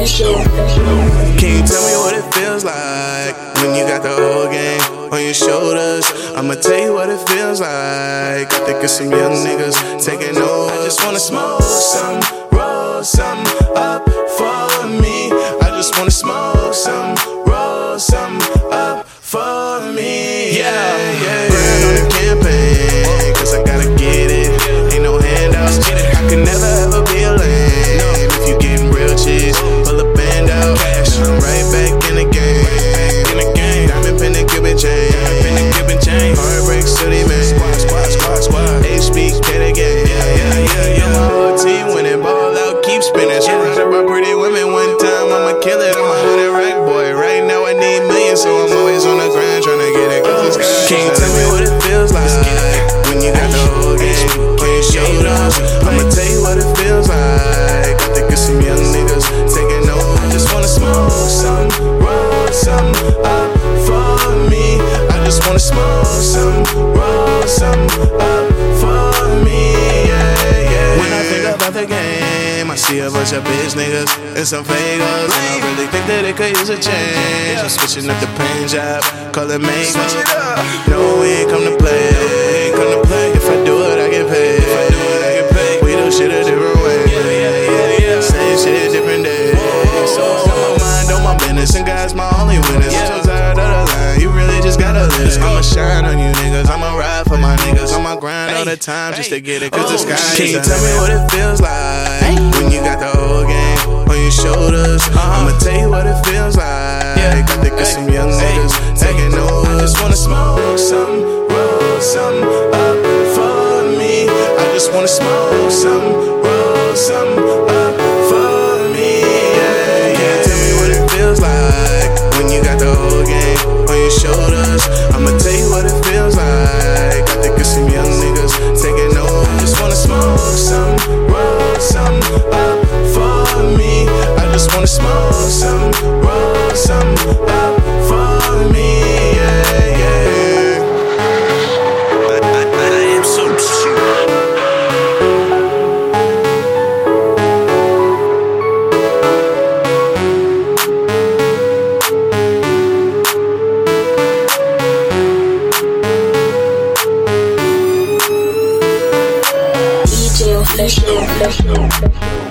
official. Can you tell me what it feels like when you got the whole game on your shoulders? I'ma tell you what it feels like. I think it's some young niggas taking over. I just wanna smoke some, roll some up for me. I just wanna smoke some, roll some up for me. Yeah. Brand on the campaign, cause I gotta get it. Ain't no handouts. I can never ever be a lame. If you getting real cheese, pull a band out. I'm right back in the game. Diamond pin and Cuban chain. Heartbreak city man. Squad. HBK again. Yeah. My whole team winning, ball out, keep spinning. Surrounded by pretty women. One time I'ma kill it. I'm a 100 rack boy. Right now I need millions, so I'm always on the grind trying to get it. Can you tell me what it feels like when you got the whole game on your shoulders? I'ma tell you what it feels like. I think it's some young niggas taking over. I just wanna smoke some, roll some up for me. I just wanna smoke some, roll some up for me. Yeah. When I think about the game, I see a bunch of bitch niggas and some fagos, and I really think that it could use a change. I'm switching up the paint job, call it makeup. No, we ain't come to play. If I do it, I get paid. We do shit a different way. Same shit, different day. So on my mind, on my business, and God's my only witness. I'm so tired of the line, you really just gotta live. I'ma shine on you niggas, I'ma ride for my niggas. I'ma grind all the time just to get it, cause the sky is. Can you tell me what it feels like when you got the whole game on your shoulders? I'ma tell you what it feels like. I think it's some young niggas taking over. I just wanna smoke some, roll some up for me. I just wanna smoke some, roll some up for me. Yeah. Tell me what it feels like when you got the whole game on your shoulders. I'ma tell you what it feels like. I think it's some young niggas taking over. I just wanna smoke some, roll some up for me. I just wanna smoke some, roll some up for me. Yeah. I am so sure. DJ official.